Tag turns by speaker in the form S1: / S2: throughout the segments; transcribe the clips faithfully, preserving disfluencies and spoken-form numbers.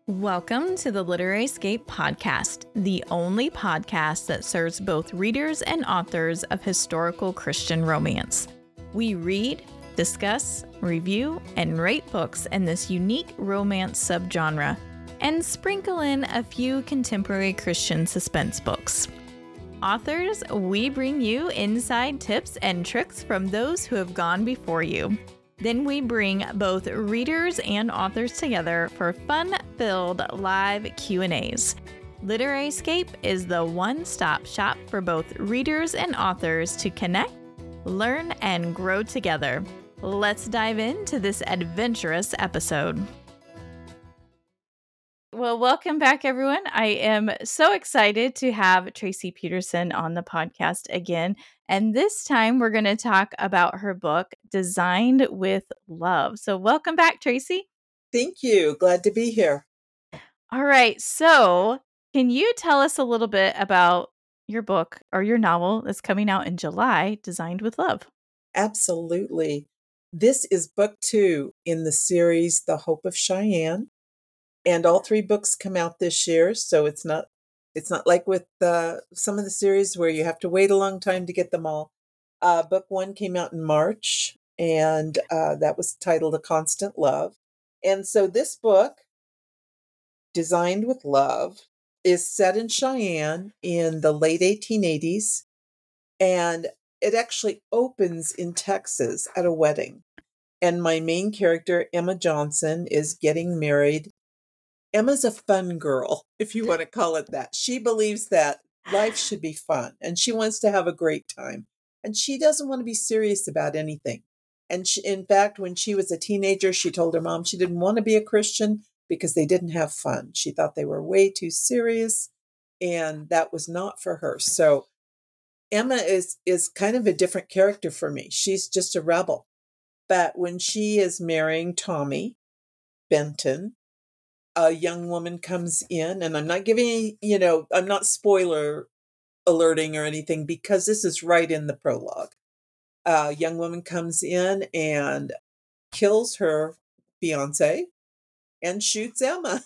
S1: Welcome to the Literary Escape Podcast, the only podcast that serves both readers and authors of historical Christian romance. We read, discuss, review, and rate books in this unique romance subgenre, and sprinkle in a few contemporary Christian suspense books. Authors, we bring you inside tips and tricks from those who have gone before you. Then we bring both readers and authors together for fun-filled live Q and A's. Literary Escape is the one-stop shop for both readers and authors to connect, learn, and grow together. Let's dive into this adventurous episode. Well, welcome back, everyone. I am so excited to have Tracy Peterson on the podcast again. And this time we're going to talk about her book, Designed with Love. So welcome back, Tracy.
S2: Thank you. Glad to be here.
S1: All right. So can you tell us a little bit about your book or your novel that's coming out in July, Designed with Love?
S2: Absolutely. This is book two in the series, The Hope of Cheyenne. And all three books come out this year. So it's not it's not like with uh, some of the series where you have to wait a long time to get them all. Uh, book one came out in March, and uh, that was titled A Constant Love. And so this book, Designed with Love, is set in Cheyenne in the late eighteen eighties. And it actually opens in Texas at a wedding. And my main character, Emma Johnson, is getting married. Emma's a fun girl, if you want to call it that. She believes that life should be fun and she wants to have a great time. And she doesn't want to be serious about anything. And she, in fact, when she was a teenager, she told her mom she didn't want to be a Christian because they didn't have fun. She thought they were way too serious, and that was not for her. So Emma is is kind of a different character for me. She's just a rebel. But when she is marrying Tommy Benton, a young woman comes in, and I'm not giving, you know, I'm not spoiler alerting or anything because this is right in the prologue. A young woman comes in and kills her fiance and shoots Emma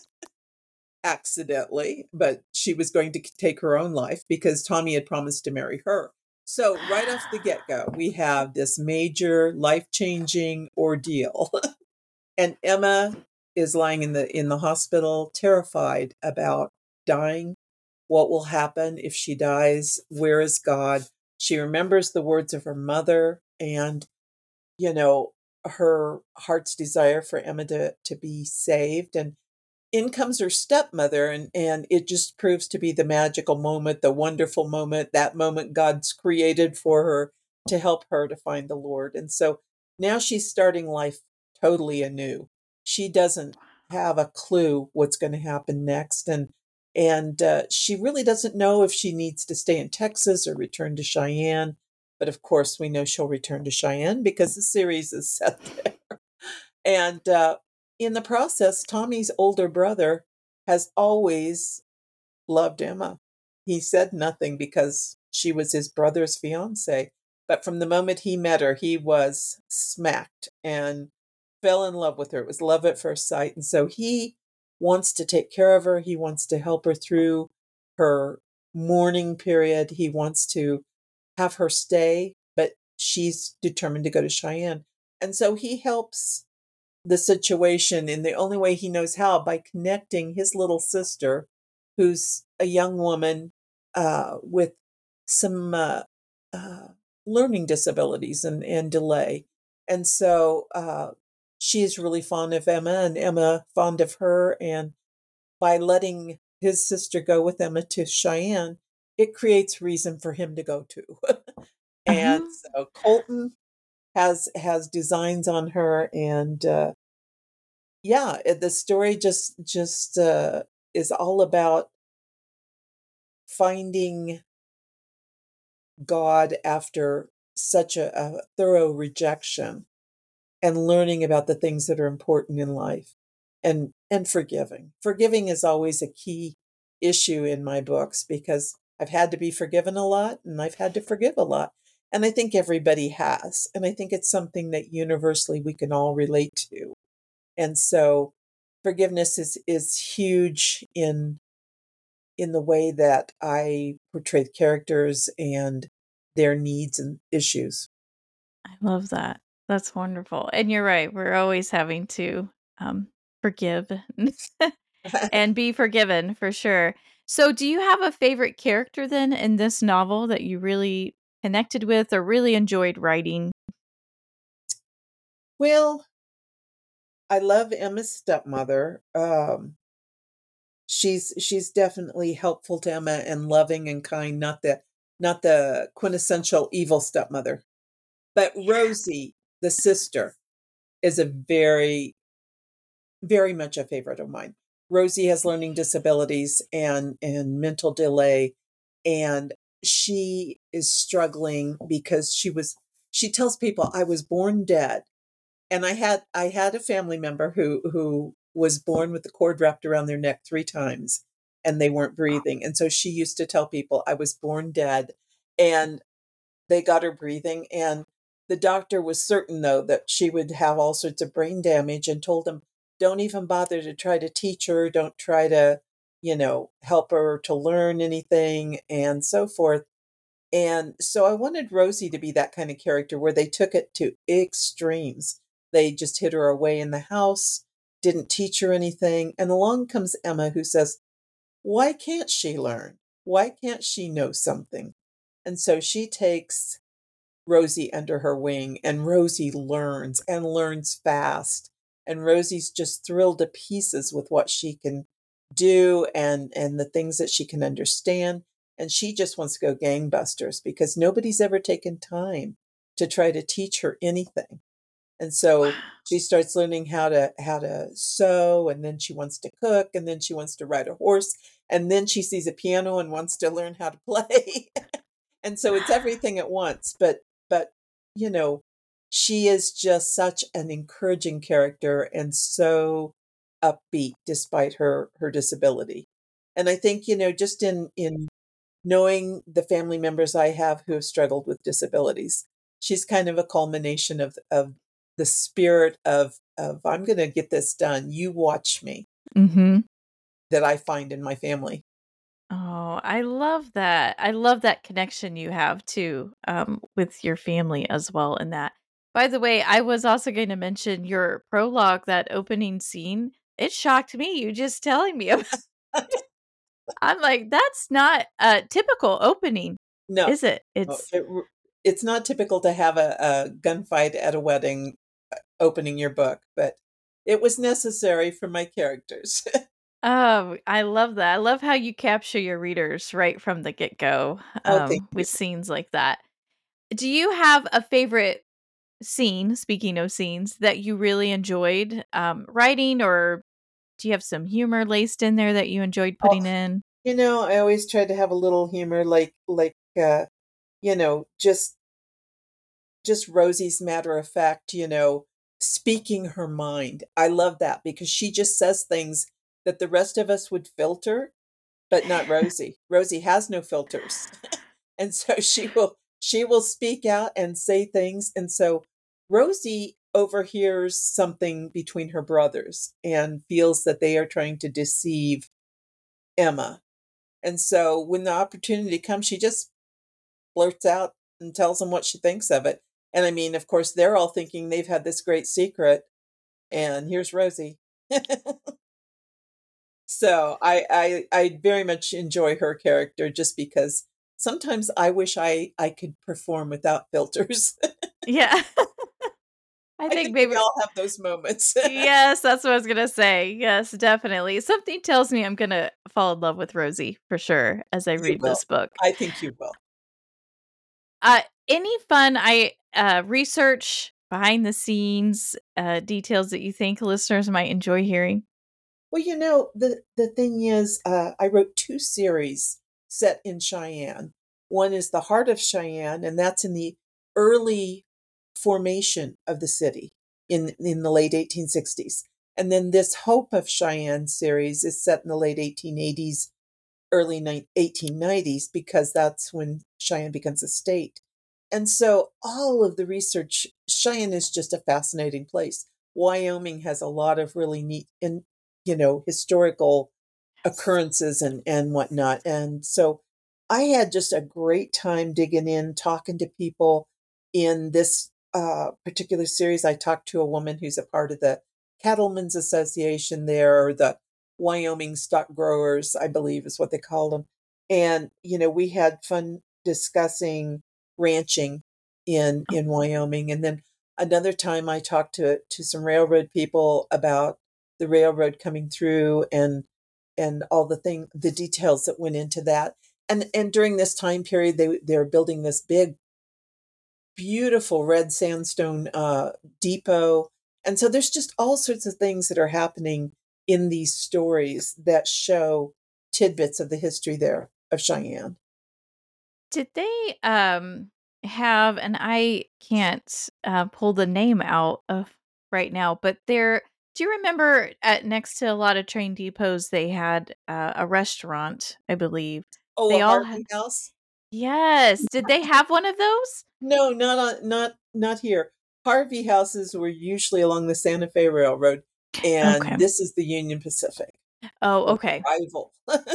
S2: accidentally, but she was going to take her own life because Tommy had promised to marry her. So right off the get-go, we have this major life-changing ordeal. And Emma is lying in the in the hospital, terrified about dying. What will happen if she dies? Where is God? She remembers the words of her mother and, you know, her heart's desire for Emma to, to be saved. And in comes her stepmother, and, and it just proves to be the magical moment, the wonderful moment, that moment God's created for her to help her to find the Lord. And so now she's starting life totally anew. She doesn't have a clue what's going to happen next. And and uh, she really doesn't know if she needs to stay in Texas or return to Cheyenne. But of course, we know she'll return to Cheyenne because the series is set there. And uh, in the process, Tommy's older brother has always loved Emma. He said nothing because she was his brother's fiance. But from the moment he met her, he was smacked and fell in love with her. It was love at first sight. And so he wants to take care of her. He wants to help her through her mourning period. He wants to have her stay, but she's determined to go to Cheyenne. And so he helps the situation in the only way he knows how, by connecting his little sister, who's a young woman uh, with some uh, uh, learning disabilities and, and delay. And so uh, she is really fond of Emma, and Emma fond of her. And by letting his sister go with Emma to Cheyenne, it creates reason for him to go too. And
S1: Uh-huh.
S2: so Colton has has designs on her, and uh, yeah, it- the story just just uh, is all about finding God after such a, a thorough rejection, and learning about the things that are important in life, and and forgiving. Forgiving is always a key issue in my books because I've had to be forgiven a lot and I've had to forgive a lot. And I think everybody has. And I think it's something that universally we can all relate to. And so forgiveness is is huge in in the way that I portray the characters and their needs and issues.
S1: I love that. That's wonderful. And you're right. We're always having to um, forgive and be forgiven for sure. So, do you have a favorite character then in this novel that you really connected with or really enjoyed writing?
S2: Well, I love Emma's stepmother. Um, she's she's definitely helpful to Emma and loving and kind, not the not the quintessential evil stepmother. But Rosie, the sister, is a very very much a favorite of mine. Rosie has learning disabilities and and mental delay, and she is struggling because she was she tells people, I was born dead. And I had I had a family member who who was born with the cord wrapped around their neck three times and they weren't breathing. And so she used to tell people, I was born dead. And they got her breathing, and the doctor was certain, though, that she would have all sorts of brain damage and told him, "Don't even bother to try to teach her, don't try to, you know, help her to learn anything," and so forth. And so I wanted Rosie to be that kind of character where they took it to extremes. They just hid her away in the house, didn't teach her anything, and along comes Emma who says, "Why can't she learn? Why can't she know something?" And so she takes Rosie under her wing, and Rosie learns and learns fast. And Rosie's just thrilled to pieces with what she can do and and the things that she can understand. And she just wants to go gangbusters because nobody's ever taken time to try to teach her anything. And so she starts learning how to how to sew, and then she wants to cook, and then she wants to ride a horse, and then she sees a piano and wants to learn how to play. And so it's everything at once, but but you know, she is just such an encouraging character and so upbeat despite her her disability. And I think, you know, just in in knowing the family members I have who have struggled with disabilities, she's kind of a culmination of of the spirit of of I'm going to get this done. You watch me,
S1: Mhm.
S2: that I find in my family.
S1: Oh, I love that. I love that connection you have too, um, with your family as well in that. By the way, I was also going to mention your prologue, that opening scene. It shocked me, you just telling me about. I'm like, that's not a typical opening,
S2: No,
S1: is it?
S2: no,
S1: It's
S2: it r it's not typical to have a a gunfight at a wedding, uh, opening your book, but it was necessary for my characters.
S1: oh, I love that. I love how you capture your readers right from the get-go,
S2: Oh, thank
S1: um,
S2: you.
S1: with scenes like that. Do you have a favorite scene, speaking of scenes, that you really enjoyed, um, writing, or do you have some humor laced in there that you enjoyed
S2: Oh,
S1: putting in?
S2: you know, I always try to have a little humor, like like, uh, you know, just just Rosie's matter of fact, you know, speaking her mind. I love that because she just says things that the rest of us would filter, but not Rosie. Rosie has no filters. And so she will she will speak out and say things, and so Rosie overhears something between her brothers and feels that they are trying to deceive Emma. And so when the opportunity comes, she just blurts out and tells them what she thinks of it. And I mean, of course, they're all thinking they've had this great secret, and here's Rosie. So I I I very much enjoy her character just because sometimes I wish I I could perform without filters.
S1: Yeah. I
S2: I
S1: think
S2: think we
S1: maybe
S2: all have those moments.
S1: yes, that's what I was gonna say. Yes, definitely. Something tells me I'm gonna fall in love with Rosie for sure as I
S2: You
S1: read
S2: will.
S1: this book.
S2: I think you will.
S1: Uh, any fun I uh, research behind the scenes, uh, details that you think listeners might enjoy hearing?
S2: Well, you know, the the thing is, uh, I wrote two series set in Cheyenne. One is The Heart of Cheyenne, and that's in the early formation of the city in in the late eighteen sixties. And then this Hope of Cheyenne series is set in the late eighteen eighties, early ni- eighteen nineties, because that's when Cheyenne becomes a state. And so all of the research, Cheyenne is just a fascinating place. Wyoming has a lot of really neat, and you know, historical occurrences and, and whatnot. And so I had just a great time digging in, talking to people in this uh, particular series. I talked to a woman who's a part of the Cattlemen's Association there, or the Wyoming Stock Growers, I believe is what they call them. And, you know, we had fun discussing ranching in, in Wyoming. And then another time I talked to, to some railroad people about the railroad coming through and and all the thing, the details that went into that. And and during this time period, they they were building this big, beautiful red sandstone uh, depot. And so there's just all sorts of things that are happening in these stories that show tidbits of the history there of Cheyenne.
S1: Did they um have, and I can't uh, pull the name out of right now, but there, do you remember at next to a lot of train depots they had uh, a restaurant, I believe.
S2: Oh, a
S1: They all had,
S2: Harvey House?
S1: yes. Did they have one of those?
S2: No, not on, not not here. Harvey houses were usually along the Santa Fe Railroad,
S1: Okay.
S2: and this is the Union Pacific,
S1: Oh,
S2: the
S1: okay.
S2: rival.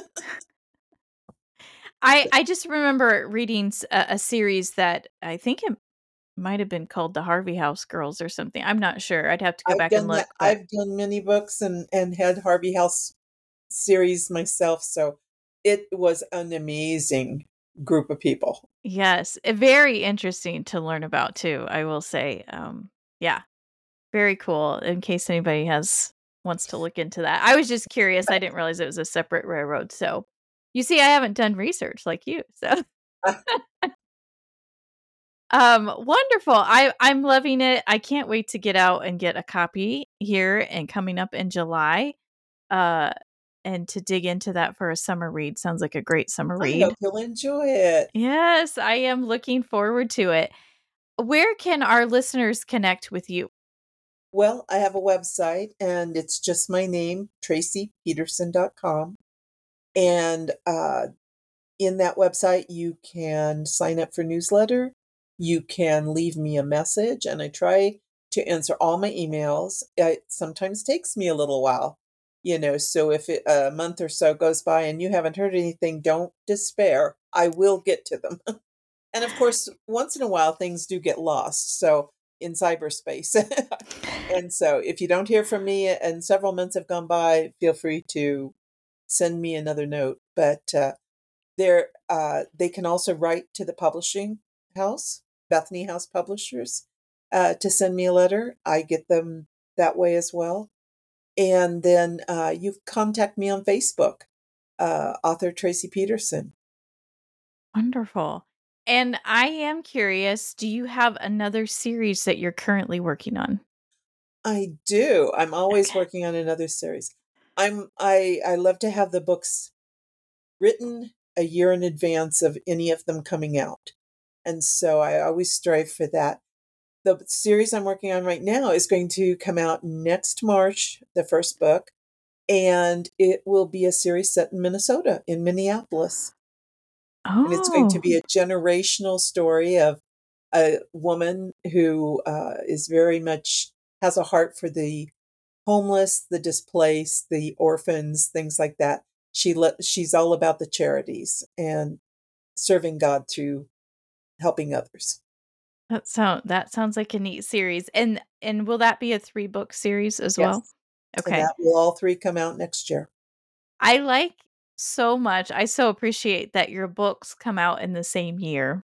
S1: I I just remember reading s- a, a series that I think it might have been called the Harvey House Girls or something. I'm not sure. I'd have to go
S2: I've
S1: back and
S2: done
S1: look,
S2: that.
S1: but
S2: I've done many books and and had Harvey House series myself, so it was an amazing group of people.
S1: yes, eh, very interesting to learn about too, I will say. Um, yeah, very cool in case anybody has wants to look into that. I was just curious. I didn't realize it was a separate railroad. So, you see, I haven't done research like you. So, um, wonderful. I I'm loving it. I can't wait to get out and get a copy here and coming up in July. Uh, and to dig into that for a summer read sounds like a great summer
S2: I
S1: read.
S2: hope you'll enjoy it.
S1: Yes, I am looking forward to it. Where can our listeners connect with you?
S2: Well, I have a website, and it's just my name, tracy peterson dot com. And uh, in that website, you can sign up for newsletter. You can leave me a message, and I try to answer all my emails. It sometimes takes me a little while, you know. So if it, a month or so goes by and you haven't heard anything, don't despair. I will get to them. And of course, once in a while, things do get lost. So in cyberspace. And so if you don't hear from me and several months have gone by, feel free to send me another note. But uh, they're, uh, they can also write to the publishing house, Bethany House Publishers, uh, to send me a letter. I get them that way as well. And then uh, you contact me on Facebook, uh, author Tracy Peterson.
S1: Wonderful. And I am curious, do you have another series that you're currently working on?
S2: I do. I'm always
S1: Okay.
S2: working on another series. I'm I I love to have the books written a year in advance of any of them coming out. And so I always strive for that. The series I'm working on right now is going to come out next March, the first book, and it will be a series set in Minnesota, in Minneapolis. And it's going to
S1: Oh,
S2: be a generational story of a woman who uh, is very much has a heart for the homeless, the displaced, the orphans, things like that. She le- she's all about the charities and serving God through helping others.
S1: that sound that sounds like a neat series. And and will that be a three book series as well?
S2: Yes. And
S1: Okay.
S2: that will all three come out next year.
S1: I like so much. I so appreciate that your books come out in the same year.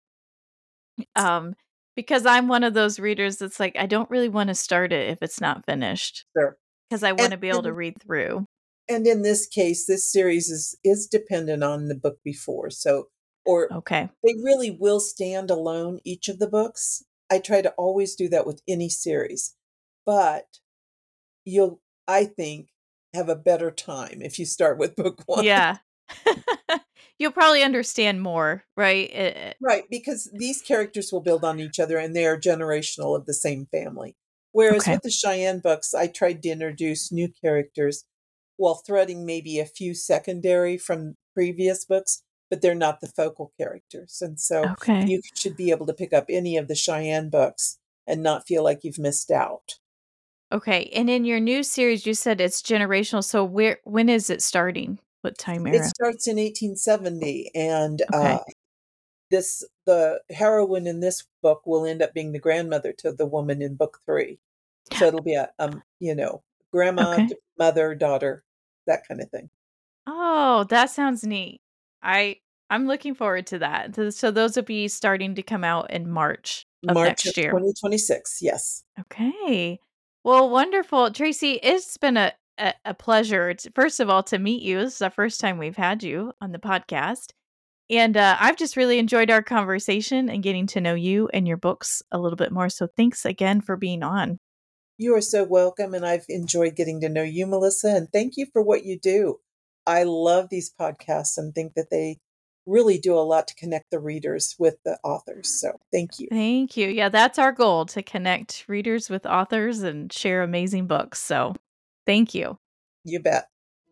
S1: Um because I'm one of those readers that's like I don't really want to start it if it's not finished
S2: Sure.
S1: because I want
S2: And
S1: to be able to
S2: and
S1: read through.
S2: and in this case, this series is is dependent on the book before. So or
S1: Okay.
S2: they really will stand alone, each of the books. I try to always do that with any series. But you'll, I think, have a better time if you start with book one.
S1: Yeah. You'll probably understand more, right? It it
S2: Right, because these characters will build on each other and they are generational of the same family. Whereas
S1: okay.
S2: with the Cheyenne books, I tried to introduce new characters while threading maybe a few secondary from previous books, but they're not the focal characters. And so
S1: Okay.
S2: you should be able to pick up any of the Cheyenne books and not feel like you've missed out.
S1: Okay. And in your new series, you said it's generational. So where when is it starting? What time
S2: It
S1: era?
S2: starts in eighteen seventy, and
S1: Okay.
S2: uh, this the heroine in this book will end up being the grandmother to the woman in book three. So it'll be a, um, you know, grandma,
S1: Okay.
S2: d- mother, daughter, that kind of thing.
S1: Oh, that sounds neat. I I'm looking forward to that. Th- So those will be starting to come out in March of
S2: March of
S1: next year.
S2: twenty twenty-six. Yes.
S1: Okay. Well, wonderful. Tracy, it's been a, a, a pleasure, to, first of all, to meet you. This is the first time we've had you on the podcast. And uh, I've just really enjoyed our conversation and getting to know you and your books a little bit more. So thanks again for being on.
S2: You are so welcome, and I've enjoyed getting to know you, Melissa, and thank you for what you do. I love these podcasts and think that they really do a lot to connect the readers with the authors. So thank you.
S1: Thank you. Yeah, that's our goal, to connect readers with authors and share amazing books. So thank you.
S2: You bet.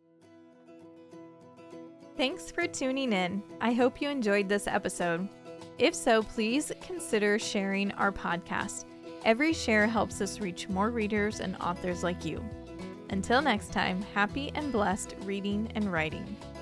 S1: Thanks for tuning in. I hope you enjoyed this episode. If so, please consider sharing our podcast. Every share helps us reach more readers and authors like you. Until next time, happy and blessed reading and writing.